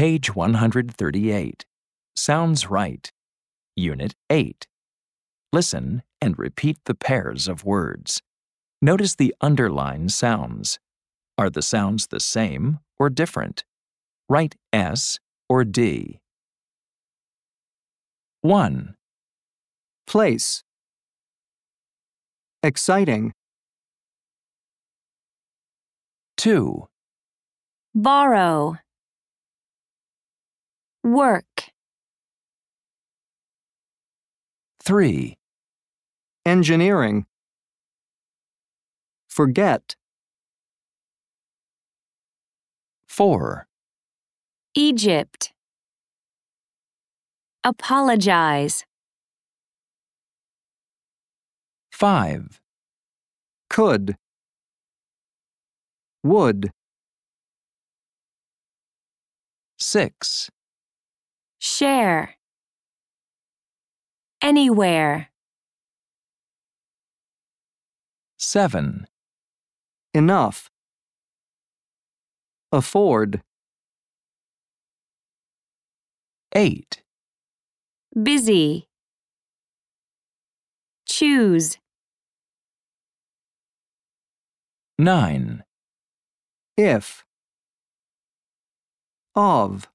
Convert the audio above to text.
Page 138. Sounds right. Unit 8. Listen and repeat the pairs of words. Notice the underlined sounds. Are the sounds the same or different? Write S or D. 1, Place. Exciting. 2, Borrow. Work. 3, Engineering. Forget. 4, Egypt. Apologize. 5, Could. Would. 6, Share. Anywhere. 7, Enough. Afford. 8, Busy. Choose. 9, If. Of.